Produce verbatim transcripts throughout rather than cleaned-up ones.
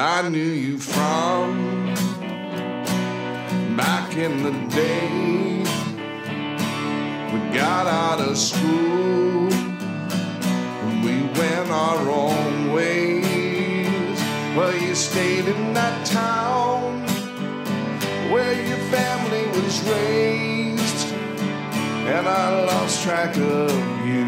I knew you from back in the day. We got out of school and we went our own ways. Well, you stayed in that town where your family was raised, and I lost track of you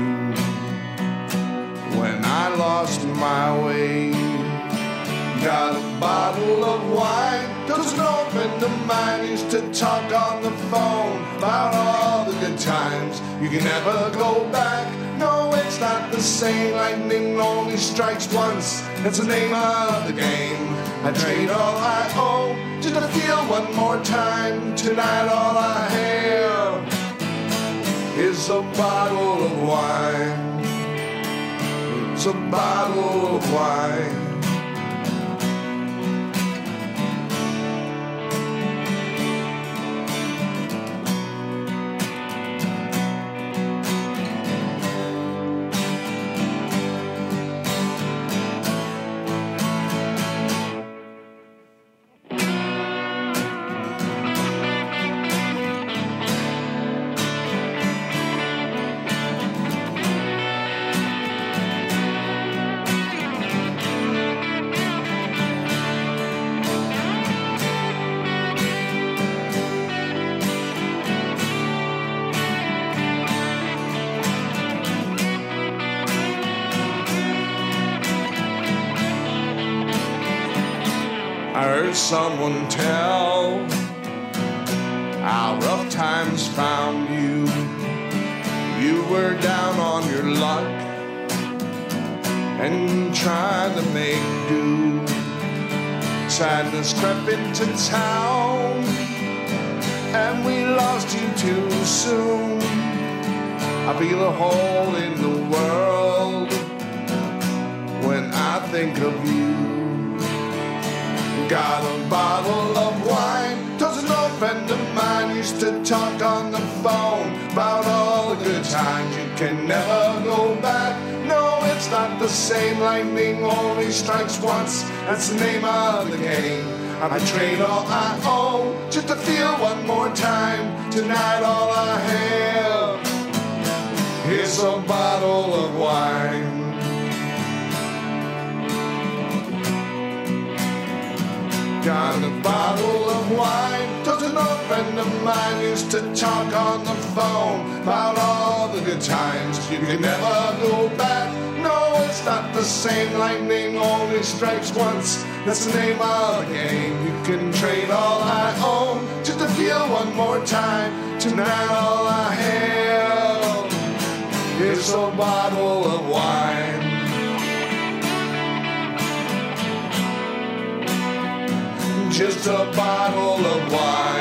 when I lost my way. Got a bottle of wine, 'cause an old friend of mine used to talk on the phone about all the good times. You can never go back, no, it's not the same. Lightning only strikes once, that's the name of the game. I trade all I own just to feel one more time. Tonight all I have is a bottle of wine. It's a bottle of wine. I heard someone tell how rough times found you. You were down on your luck and tried to make do. Sadness crept into town and we lost you too soon. I feel a hole in the world when I think of you. Got a bottle of wine, 'cause an old friend of mine used to talk on the phone about all the good times. You can never go back, no, it's not the same. Lightning only strikes once, that's the name of the game. I trade all I own just to feel one more time. Tonight all I have is a bottle of wine. Got a bottle of wine, 'cause an old friend of mine used to talk on the phone about all the good times. You can never go back, no, it's not the same. Lightning only strikes once, that's the name of the game. You can trade all I own just to feel one more time. Tonight all I have is a bottle of wine. Just a bottle of wine.